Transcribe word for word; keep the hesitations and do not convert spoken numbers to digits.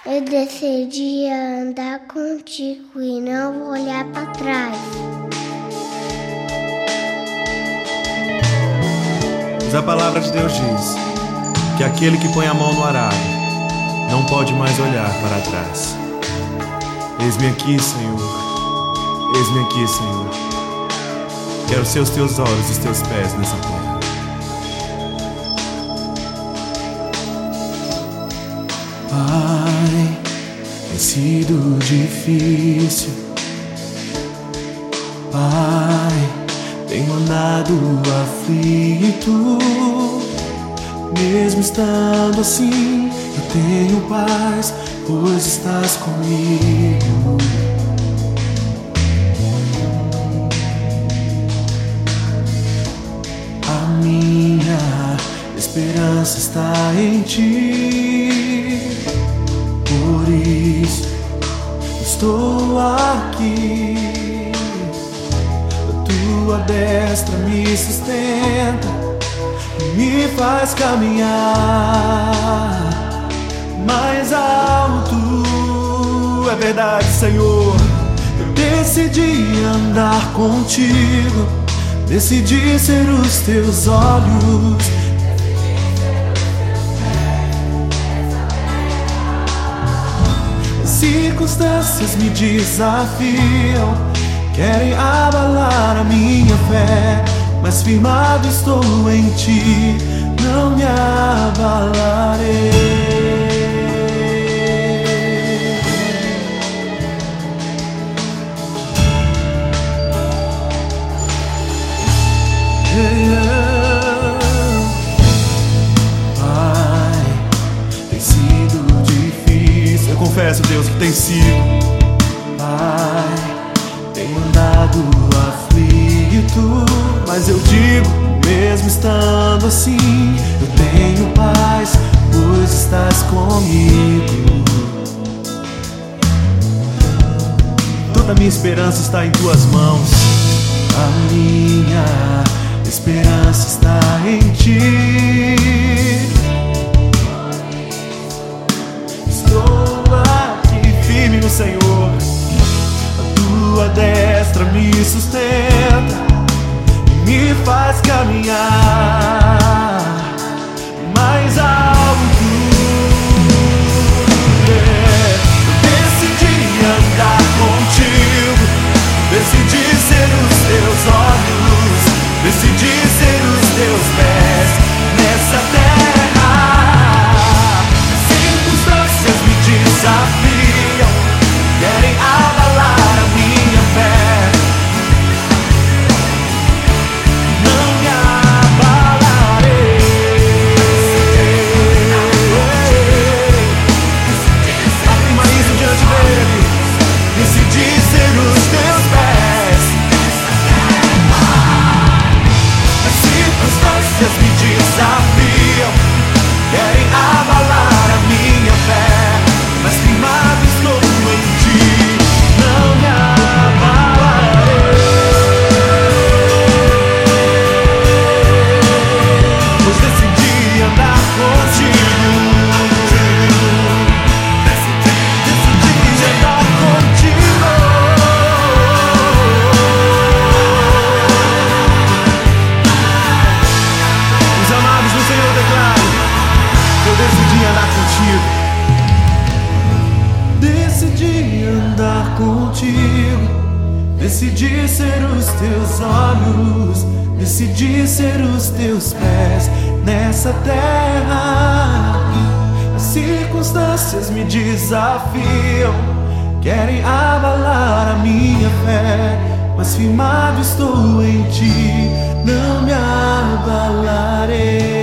Eu decidi andar contigo e não vou olhar para trás. Mas a palavra de Deus diz que aquele que põe a mão no arado não pode mais olhar para trás. Eis-me aqui, Senhor. Eis-me aqui, Senhor. Quero ser os teus olhos e os teus pés nessa terra. Pai, tem sido difícil. Pai, tenho andado aflito. Mesmo estando assim, eu tenho paz, pois estás comigo. A minha esperança está em ti. Por isso estou aqui. A tua destra me sustenta, me faz caminhar mais alto. É verdade, Senhor. Eu decidi andar contigo, decidi ser os teus olhos. Circunstâncias me desafiam, querem abalar a minha fé, mas firmado estou em ti, não me abalarei. Pai, tem sido difícil. Eu confesso, Deus, que tem sido. Pai, tenho andado aflito, mas eu digo, mesmo estando assim, eu tenho paz, pois estás comigo. Toda a minha esperança está em tuas mãos. A minha esperança está em ti. Estou aqui firme no Senhor. A tua destra me sustenta, me faz caminhar mais alto. É, eu decidi andar contigo, decidi ser os teus olhos, decidi ser os teus pés nessa terra. Circunstâncias me desafiam, querem abalar a minha fé, não me abalarei. Afirma isso diante dele. Decidi ser os teus pés. As circunstâncias me desafiam, querem abalar a minha fé, mas firmado estou em ti, não me abalarei. Pois decidi andar contigo. Decidi andar contigo. Os amados do Senhor declaram: eu decidi andar contigo. Decidi andar contigo, decidi ser os teus olhos, decidi ser os teus pés nessa terra. As circunstâncias me desafiam, querem abalar a minha fé, mas firmado estou em ti, não me abalarei.